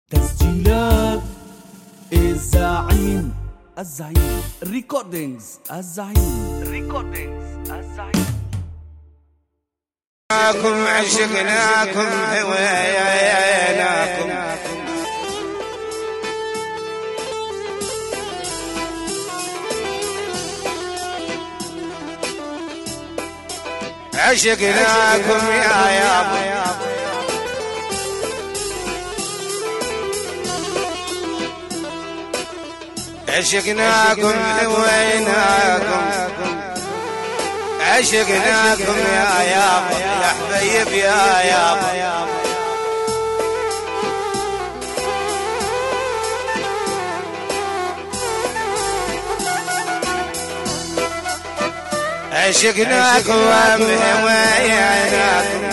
تسجيلات الزعيم ريكوردينجز الزعيم معكم عشقناكم هويناكم عشقناكم يا يابا عشقناكم هويناكم عشقناكم يا يابا يا حبيب يا يابا عشقناكم وهويناكم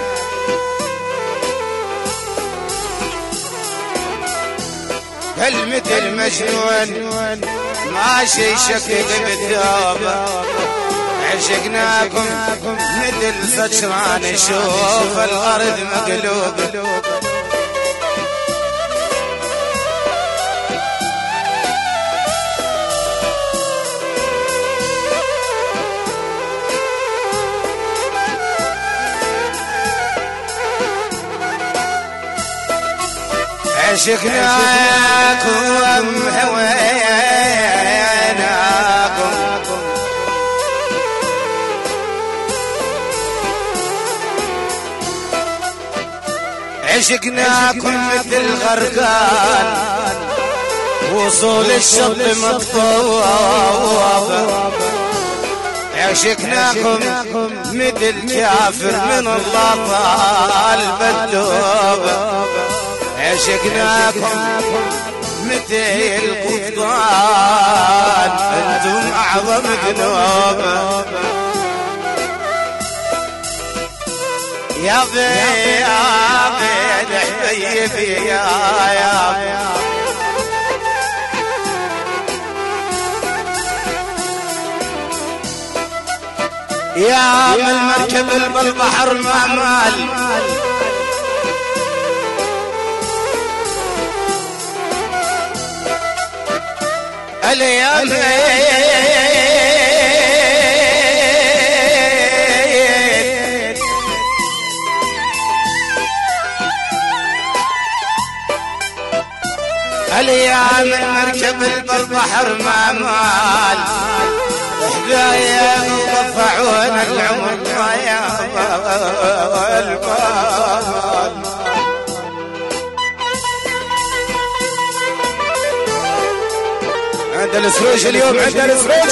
كلمة المجنون ماشي شكل بثوبه عشقناكم مثل سكران يشوف الأرض مقلوبة عشقناكم هويناكم عشقناكم مثل غرقان وصول الشط مطوب عشقناكم مثل كافر من الله طالب التوب عشقناكم مثل قبطان انتم اعظم ذنوب يا بيد حبيبي يا من مركب بالبحر ما مال اليوم اليوم مركب بالبحر ما مال حذايا وقفعون العمر يا البال عند السروج اليوم عند السروج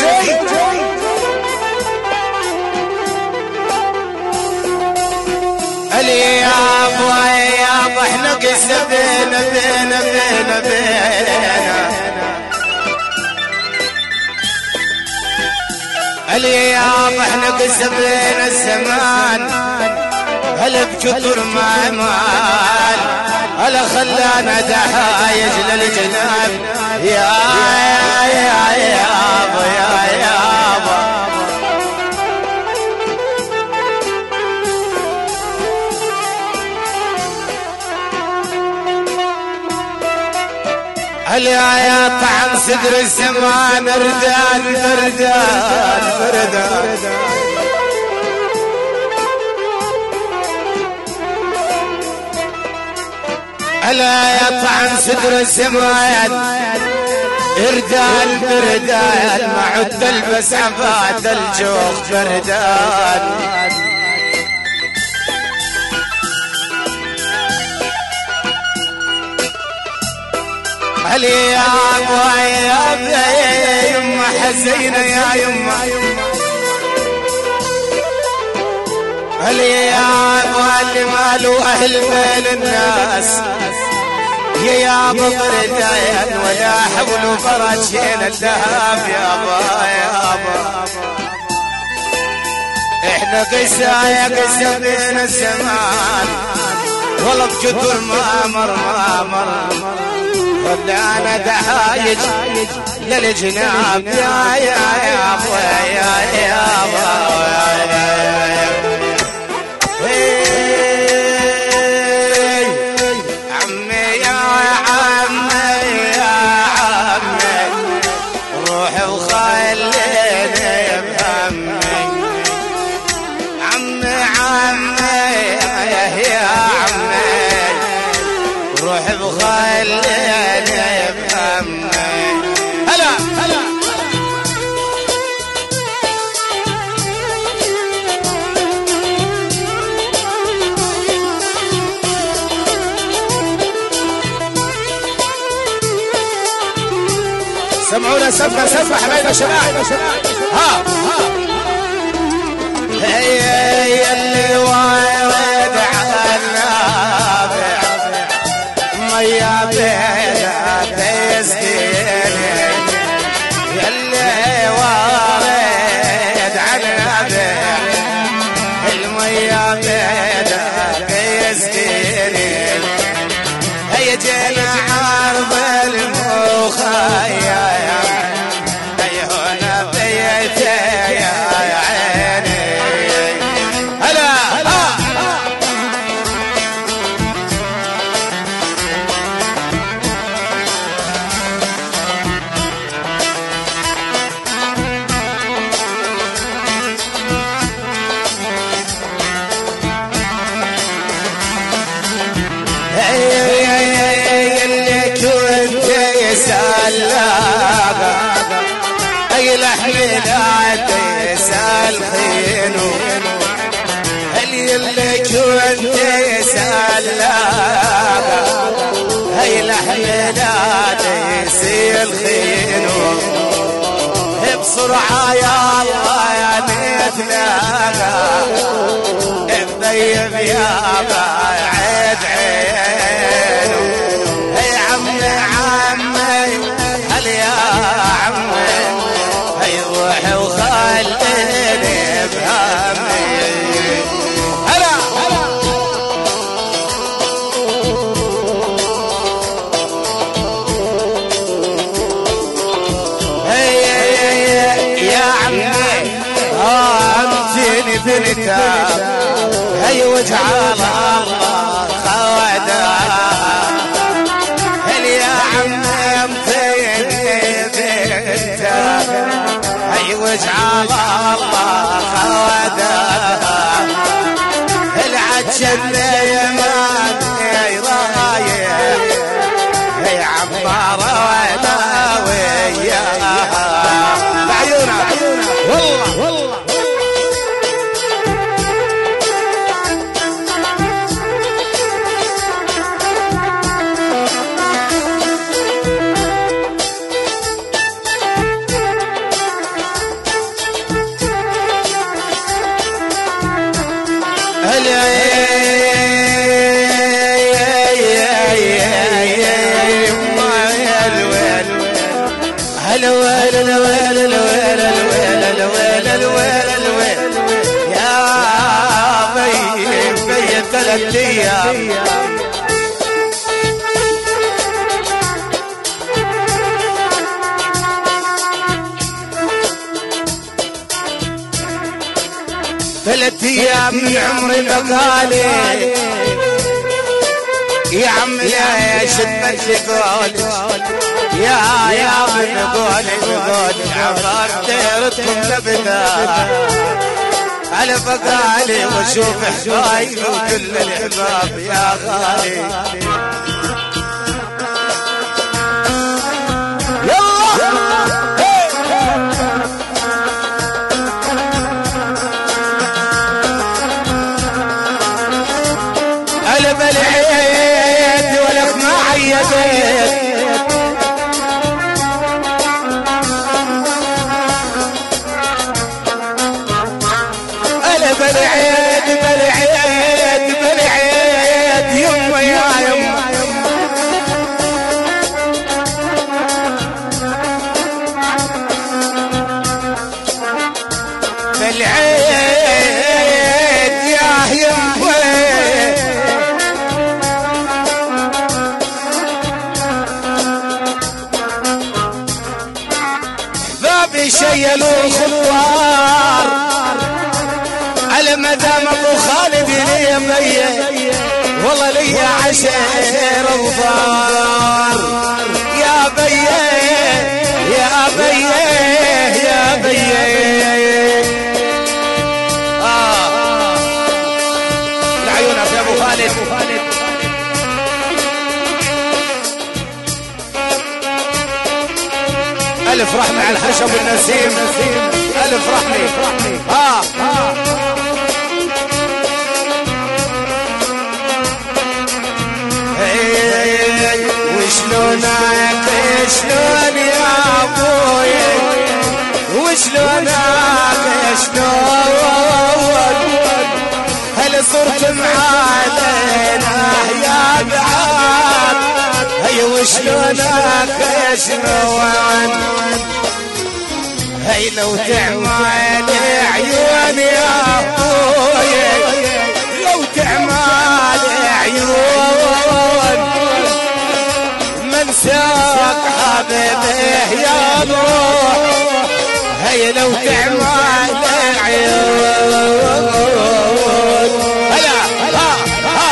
اليابا احنا قسنا بينا اليابا احنا قسنا بين الزمان هل بكثر ما مال هلا خلانا دحايج للجناب يا يابا هلا طعن صدر الزمان ردان هلا طعن صدر الزمان بردان ما عد تلبس عباد الجوخ بردان يا يما حزينة يا يما اللي مالو أهل بين الناس يا بردان ولا حول فرجين الذهب يابا احنا قسا بين الزمان والله بجدر ما مر خلانا دحايج للجناب يا عمي يا روح بخليني بهمي. هلا هلا سمعونا سمع سمع حبايبنا شباب. ها هي اللي وارد على النابع ميا بينا تيزديني، يلي وارد على النابع الميا بينا تيزديني. هي جينا عرض المخيم هنا بيتي يا عيني. هلا اللي كنت يسألها اي لحم لا تسأل خينو، اللي كنت يسألها اي لحم لا تسأل خينو. بسرعة يا الله يا نتلاقى بضيب يا بعد عينو. يا عمي عمي هل يا عمي هي روحي وخليني بهمي. هلا هي يا عمي امتني بنتا هي وجعل الله خوادا. هل يا عمي امتني بنتا هي وجعل الله خوادا. العجل يمان رايح هي عمارة وانا وياها بعيونها والله والله. ثلاث ايام من عمري بقالي يا عم يا شد قولي يا من قولي عبر ديرتكم تبدا على بقالي واشوف حبايبي وكل الحباب يا غالي. قلب العيد ولك ما عيدت قلب العيد بالعيد بالعيد يما يا يما بالعيد يا يما شيلوا خطوار على مدام ابو خالد لي بيه والله لي عشير وفار يا بيه يا بيه يا بيه. لعيونك يا ابو خالد الف رحمة على الخشب والنسيم الف رحمة وشلونك شلون يا ابوي وشلونك شلون هل صرت معانا يا بعاد هي وشلونك شلون هي لو تعمل عيون يا ابوي لو تعمل عيون منساك حبيبي يا روح هي لو تعمل عيون هلا ها ها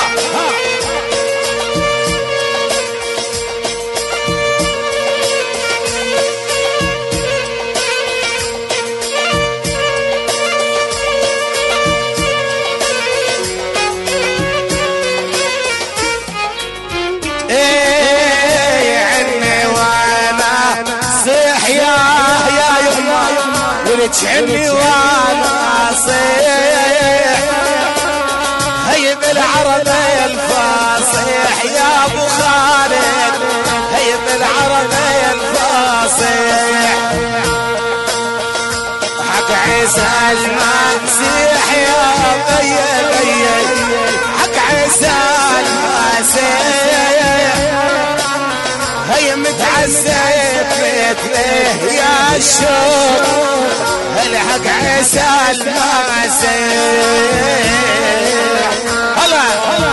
تشعني وانا صيح هي بالعربي الفاصح يا ابو خالد هي بالعربي الفاصح حق عيسى المسيح يا بي حق عيسى المسيح هي متعزف مثله يا الشوق الحق عيسى المسيح هلا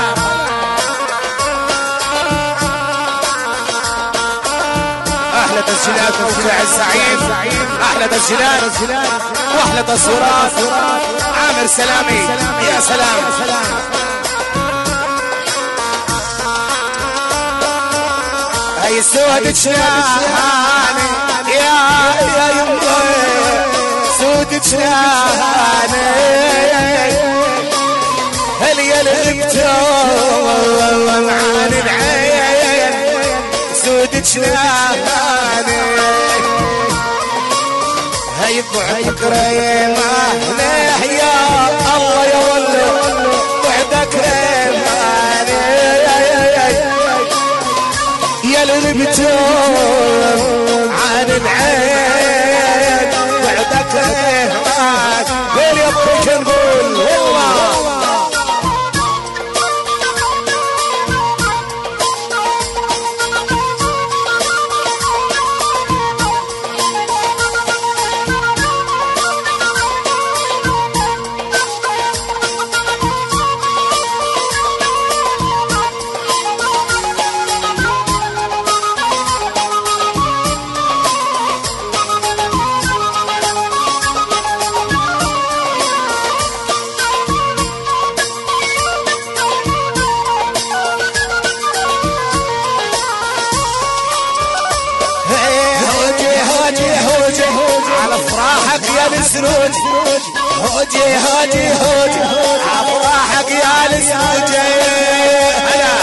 احلى تسجيلات مفتاح الزعيم احلى تسجيلات واحلى تصويرات عامر سلامي يا سلام هي سودة شلاني يا يمي سودة شلاني هل يلغبتون عن العين سودة شلاني هي بعدك ريمة ليه يا الله يا ولو بعدك ريماني يا الربتون عن العين بعدك ريماني وين يبقيك نقول والله السروج هوجي هوجي هوجي افراحك يا السروج هلا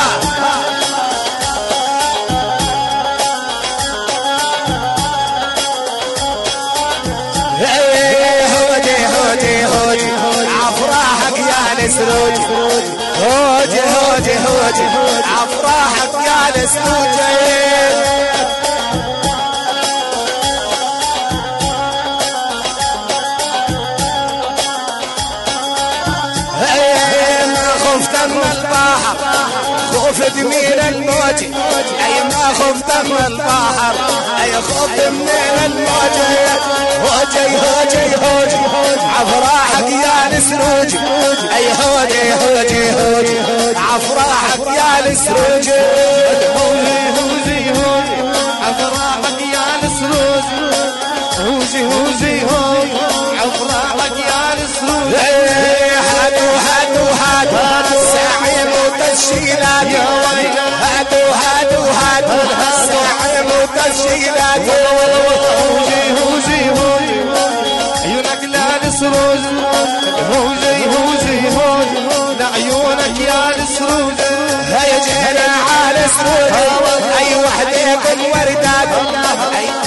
هوجي هوجي هوجي افراحك يا السروج هوجي هوجي هوجي افراحك يا السروج خفت من الموج اي ما خفت من البحر اي خفت من الموج هوجي هوجي هوجي عفراحك يا السروج اي هوجي هوجي هوجي عفراحك يا السروج هوجي هوجي هوجي عفراحك يا السروج هوجي هوجي هوجي عفراحك يا السروج هاتوا هاتوا هاتوا ساعي متشيلات هاتوا هاتوا هاتوا ساعي متشيلات هوجي هوجي هوجي عيونك لا السروج هوجي هوجي هوجي لعيونك يا السروج هيا جينا على السروج اي وحده بالوردات اي جينا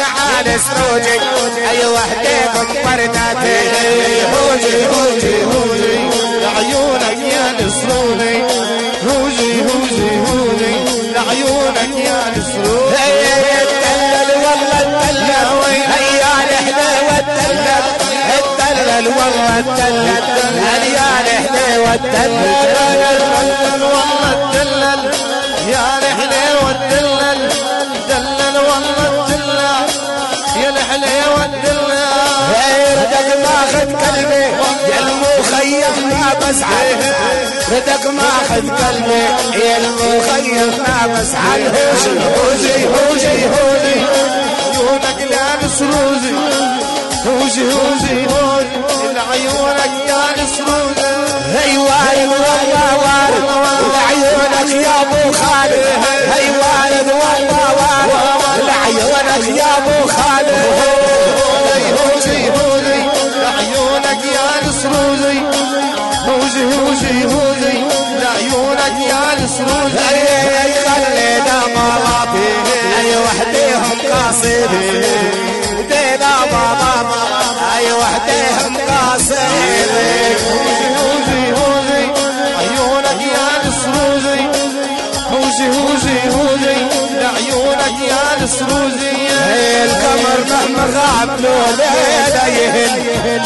ينعال سروجي اي وحدة بمبرداتي هوجي هوجي هوجي لعيونك يا نسروني هوجي هوجي هوجي لعيونك يا نسروني هيا الدلل والله الدلل هيا الحلوة الدلل الدلل والله الدلل هيا الحلوة الدلل والله الدلل يا الحلوة الدلل دلل والله الدلل يا الحلوة الدلل ردك ماخذ قلبي يا المخيم ما بسعد ردك ماخذ قلبي يا المخيم ما بسعد هوجي هوجي هوجي عيونك لابس روزي هوجي هوجي هوجي لعيونك لابس روزي هي والله وارد لعيونك يا ابو خالد هي وارد والله وارد لعيونك يا ابو خالد هوجي هوجي لعيونك يا نسروزي هوجي هوجي هوجي لعيونك يا نسروزي خلينا مراتي اي وحديهم قاصدين دينا ماما اي وحديهم قاصدين هوجي هوجي عيونك يا نسروزي هوجي هوجي هوجي لعيونك يا نسروزي القمر مهما غاب له ليلة يهل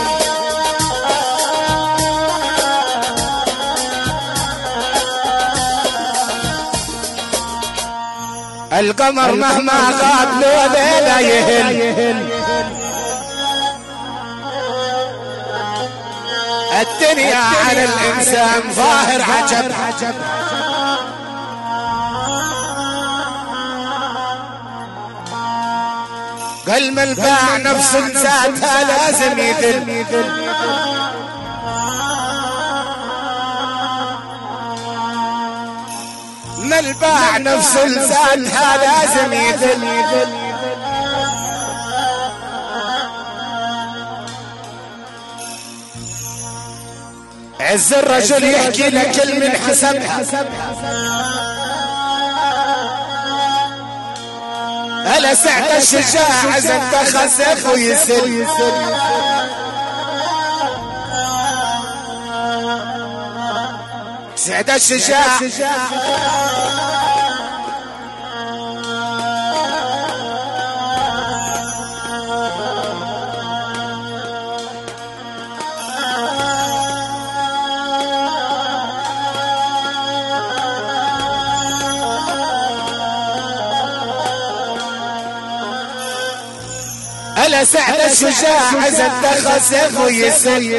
القمر مهما غاب له ليلة يهل الدنيا على الإنسان ظاهر عجب قل من باع نفس ذاتها لازم يذل من باع نفس ذاتها لازم يذل عز الرجل يحكي لك من حسبها هلا سعد الشجاع زنت خسف ويسل سعد الشجاع هلا سعد الشجاع زنت خسف ويسل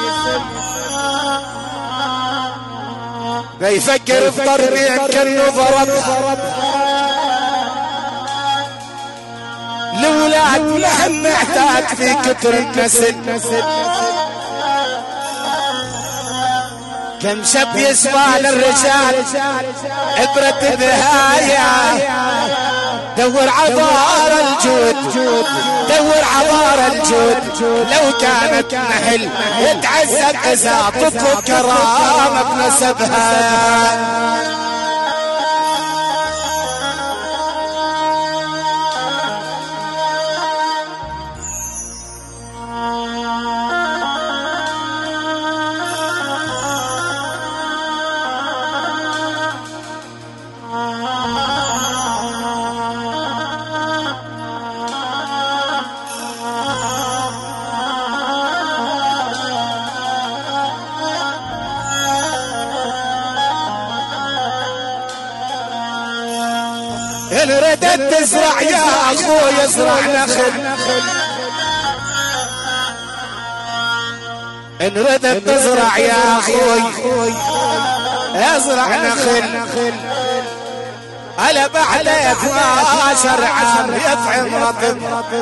بيفكر في طريق كأنه ضرب الأولاد لحم محتاج في كتر النسل كم شاب يسمع للرجال عبرة بهاية دور عبار الجود دور عبار الجود لو كانت نحل يتعذب إذا تطلب كرامة بنسبها إن ردت تزرع يا أخوي ازرع نخل إن ردت تزرع يا أخوي ازرع نخل على بعد 12 عام يطعم رطب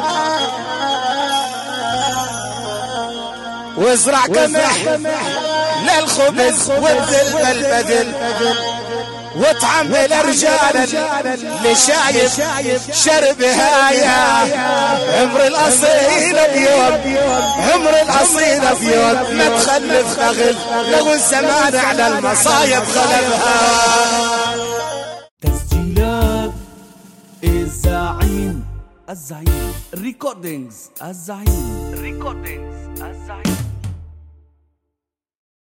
وازرع قمح للخبز وابذل بالبذل واطعم بالرجال اللي شايف شربها يا عمر الاصيل بيوم عمر الاصيل بيوم ما تخلف نغل لو الزمان على المصايب غلبها. تسجيلات الزعيم الزعيم ريكوردينجز الزعيم